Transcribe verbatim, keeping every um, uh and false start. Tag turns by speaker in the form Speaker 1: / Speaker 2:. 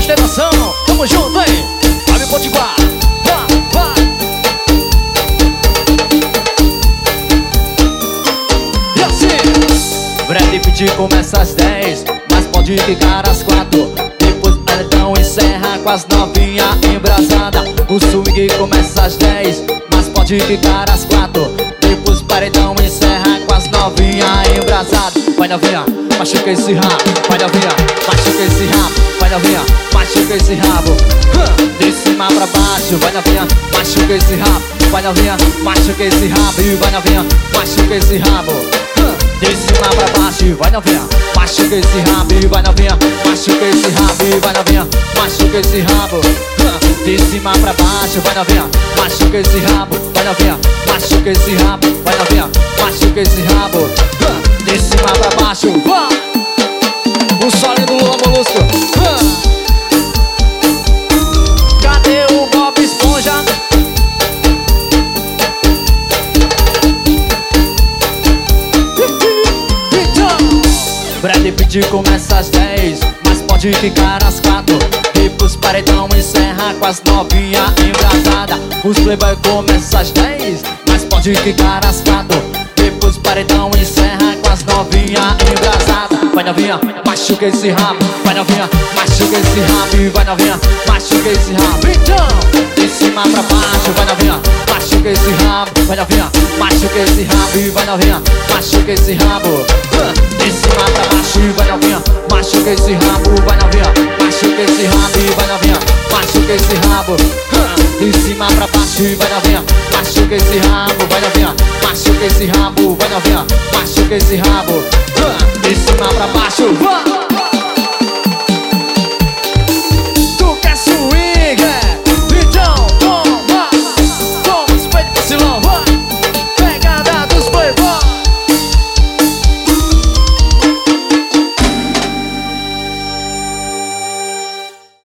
Speaker 1: Tentação, tamo junto, hein? Vai me potiguar, vai, vai. E assim, Brad Pitt começa às dez, mas pode ficar às quatro. Depois o paredão encerra com as novinha embrasada. O swing começa às dez, mas pode ficar às quatro. Depois o paredão encerra com as novinha embrasada. Vai novinha, machuca esse rabo. Vai novinha, machuca esse rabo. Vai novinha, machuca esse rabo. De cima pra baixo, vai novinha, machuca esse rabo. Vai novinha, machuca esse rabo. E vai novinha, machuca esse rabo. De cima pra baixo, vai novinha, machuca esse rabo. E vai novinha, machuca esse rabo. E vai novinha, machuca esse rabo. De cima pra baixo, vai novinha, machuca esse rabo. Vai novinha, machuca esse rabo. Vai novinha, machuca esse rabo. De cima pra baixo, vai! O solo do Lula Molusco. Cadê o Bob Esponja? Brad Pitt começa às dez, mas pode ficar às quatro. Depois paredão encerra com as novinha embrasada. Os playboy começa às dez, mas pode ficar às quatro. Depois paredão encerra com as novinha embrasada. Vai novinha, machuca esse rabo. Vai novinha, machuca esse rabo. E vai novinha, machuca esse rabo. Então, de cima pra baixo, vai novinha, machuca esse rabo. Vai novinha, machuca esse rabo. E vai novinha, machuca esse rabo. De cima pra baixo, e vai novinha, machuca esse rabo. Vai novinha, machuca esse rabo. E vai novinha, machuca esse rabo. De cima pra baixo, e vai novinha, machuca esse rabo. Vai novinha, machuca esse rabo. Vai novinha, machuca esse rabo. De cima pra baixo, vai!